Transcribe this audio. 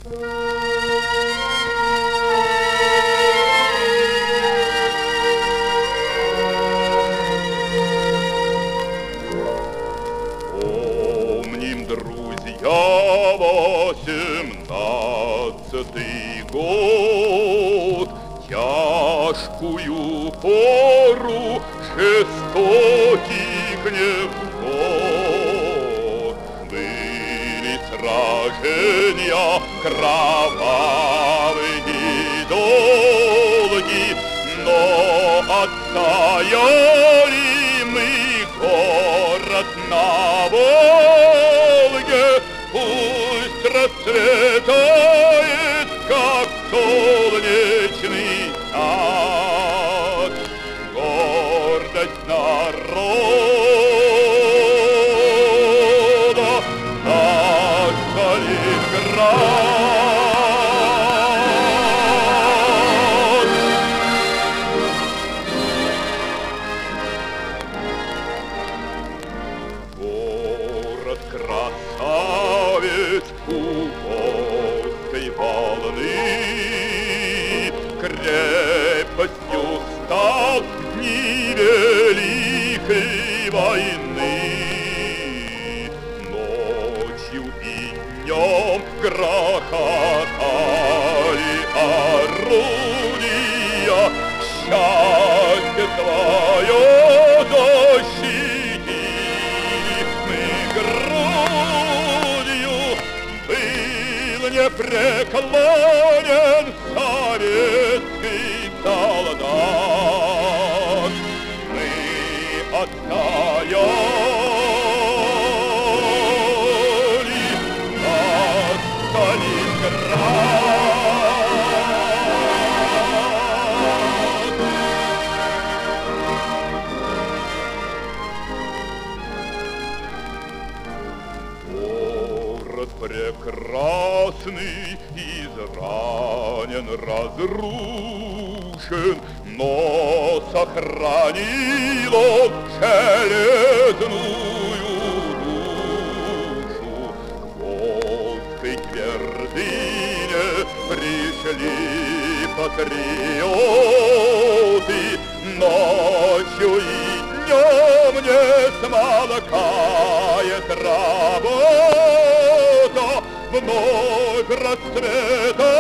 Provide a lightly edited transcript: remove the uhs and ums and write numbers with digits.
Помним, друзья, 18-й год, тяжкую пору жестоких невзгод. Были сражения кровавые и долги, но отстояли мы город на Волге. Пусть расцветает, как солнечный сад, гордость народа, наш Сталинград. Город красавец у Волжской волны, крепостью стал в дни Великой войны. Ночью и днем грохотали орудия, счастье твое защитили мы грудью. Был непреклонен советский солдат, мы отстояли наш Сталинград. Город прекрасный, изранен, разрушен, но сохранил он железную душу. К Волжской твердыне пришли патриоты, ночью и днем не смолкает работа, вновь расцветает